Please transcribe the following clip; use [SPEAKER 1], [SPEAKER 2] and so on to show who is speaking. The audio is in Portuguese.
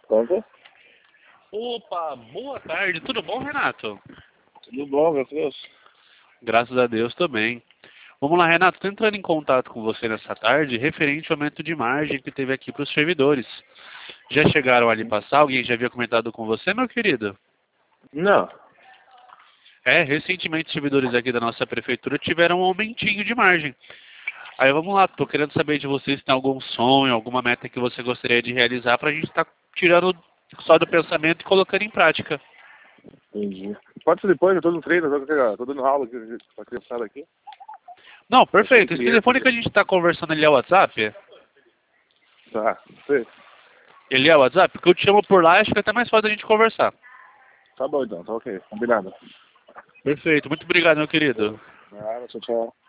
[SPEAKER 1] Pronto?
[SPEAKER 2] Opa, boa tarde. Tudo bom, Renato?
[SPEAKER 1] Tudo bom, meu Deus.
[SPEAKER 2] Graças a Deus também. Vamos lá, Renato. Estou entrando em contato com você nessa tarde referente ao aumento de margem que teve aqui para os servidores. Já chegaram ali passar? Alguém já havia comentado com você, meu querido?
[SPEAKER 1] Não.
[SPEAKER 2] Recentemente os servidores aqui da nossa prefeitura tiveram um aumentinho de margem. Aí vamos lá, tô querendo saber de vocês se tem algum sonho, alguma meta que você gostaria de realizar para a gente estar tirando só do pensamento e colocando em prática.
[SPEAKER 1] Entendi. Pode ser depois, eu tô no treino, tô dando aula aqui pra criançada aqui.
[SPEAKER 2] Não, perfeito. Esse telefone que a gente está conversando, ele é o WhatsApp?
[SPEAKER 1] Tá, sei.
[SPEAKER 2] Ele é o WhatsApp? Porque eu te chamo por lá e acho que é até mais fácil a gente conversar.
[SPEAKER 1] Tá bom então, tá ok. Combinado.
[SPEAKER 2] Perfeito. Muito obrigado, meu querido.
[SPEAKER 1] Nada, tchau, tchau.